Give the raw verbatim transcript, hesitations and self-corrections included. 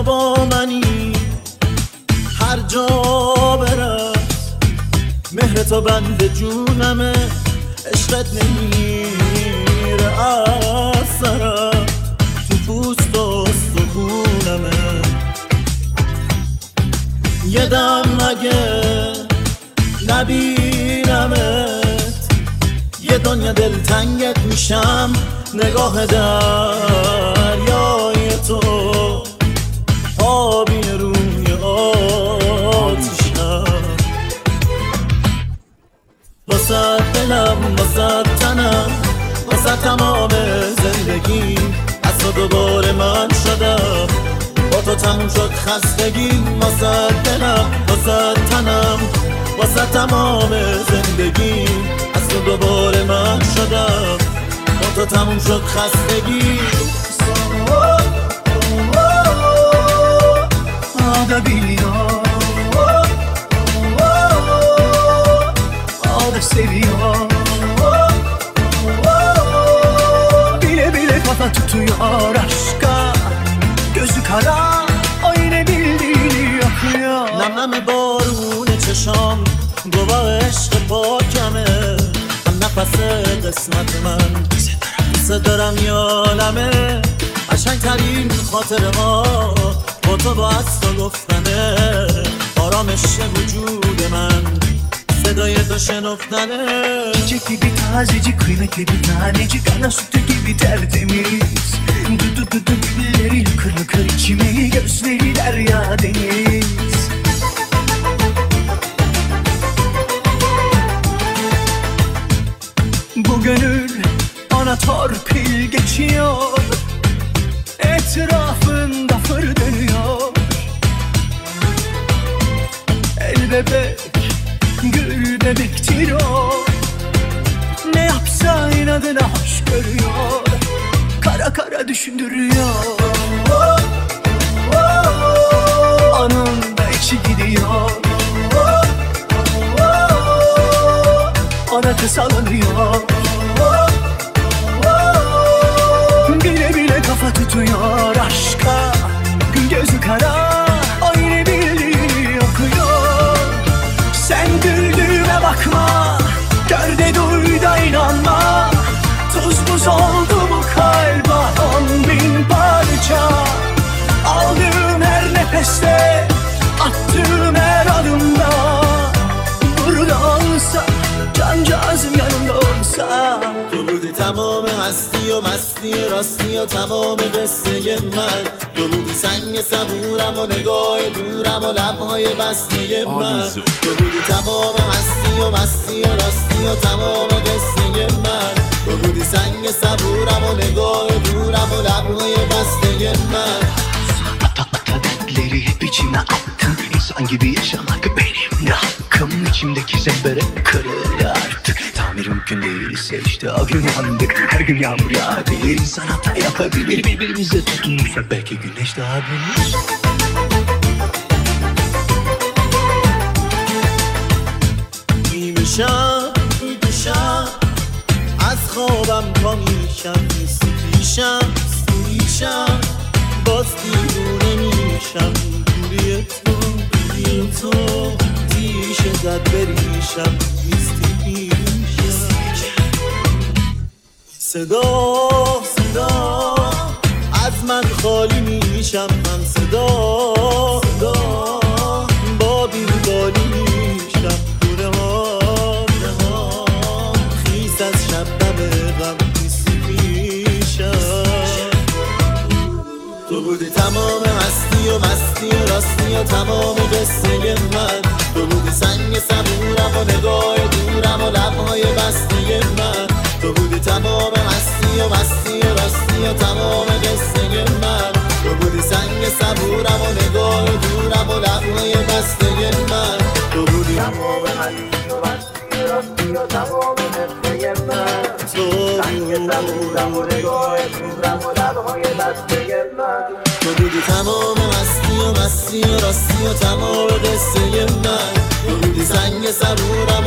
با منی هر جا برس، مهر تو بند جونمه، عشقت نمیره از سرم، تو پوست و سکونمه. یه دم مگه نبینمت، یه دنیا دلتنگت میشم، نگاه دریای تو آبین روی آتیشم. واسه دلم، واسه تنم، واسه تمام زندگی، از تو دوباره من شدم، با تو تموم شد خستگی. واسه دلم، واسه تنم، واسه تمام زندگی، از تو دوباره من شدم، با تو تموم شد خستگی. Ada biliyor, Ada seviyor, bile bile kafa tutuyor aşka. Gözü kara, o yine bildiğini yapıyor. نم نم بارون چشام گواه عشق پاکمه، هم نفس قسمت من دوست دارم یالمه. قشنگ ترین خاطره ها با تو با از تو گفتنه، آرامش وجود من صدای تو شنفتنه. Çiçek gibi tazecik, kıymetli bir tanecik, ana sütü gibi tertemiz. Dudu dudu dilleri lıkır lıkır içimi, gözleri derya deniz. Bu gönül ona torpil geçiyor, etrafında fır dönüyor. El bebek, gül bebektir o, ne yapsa inadına hoş görüyor, kara kara düşündürüyor. Onun da içi gidiyor, ona kısalanıyor, bile bile kafa tutuyor aşka. Gözü kara, o yine bildiğini okuyor. Sen güldüğüme bakma, gör de duy da inanma. Tuz buz oldu bu kalp, on bin parça. Aldığım her nefeste, attığım her adımda, burada olsa, cancağızım yanımda olsa. تو بودی تمام هستی و مستی راستی و تمام قصه من، تو بودی سنگ صبورم و نگاه دورم و لبهای بسته من. تو بودی تمام هستی و مستی راستی و تمام قصه من، تو بودی سنگ صبورم و نگاه دورم و لبهای بسته من. Ata ata dertleri hep içime attın, İnsan gibi yaşamak benim de hakkım. İçimdeki zembere kırılır artık, tamir mümkün değilse işte o gün yandık. Her gün yağmur yağabilir, insan hata yapabilir, birbirimize tutunursak belki güneş daha bilir. میشم میدوشم از خوابم پا میشم، نیستی پیشم میشم، باز دیوونه میشم. دوری تو دوری تو دیشه زد بریشم، نیستی پیشم. صدا صدا از من خالی میشم، من صدا صدا با بیربالی میشم. دوره ها دوره ها خیس از شبنم غم، نیستی پیشم. تو بودی تمام هستی و مستی و راستی و تمام قصه من، تو بودی سنگ صبورم و نگاه دورم و لبهای بسته من. تو بودی تمام هستی و مستی و راستی و تمام قصه من، تو بودی سنگ صبورم و نگاه دورم و لبهای بسته من. تو بودی تمام هستی و مستی و راستی و تمام قصه من، تو سنگ صبورم و نگاه دورم و لبهای بسته من. تو بودی تمام هستی و مستی و راستی و تمام قصه من، تو بودی سنگ صبورم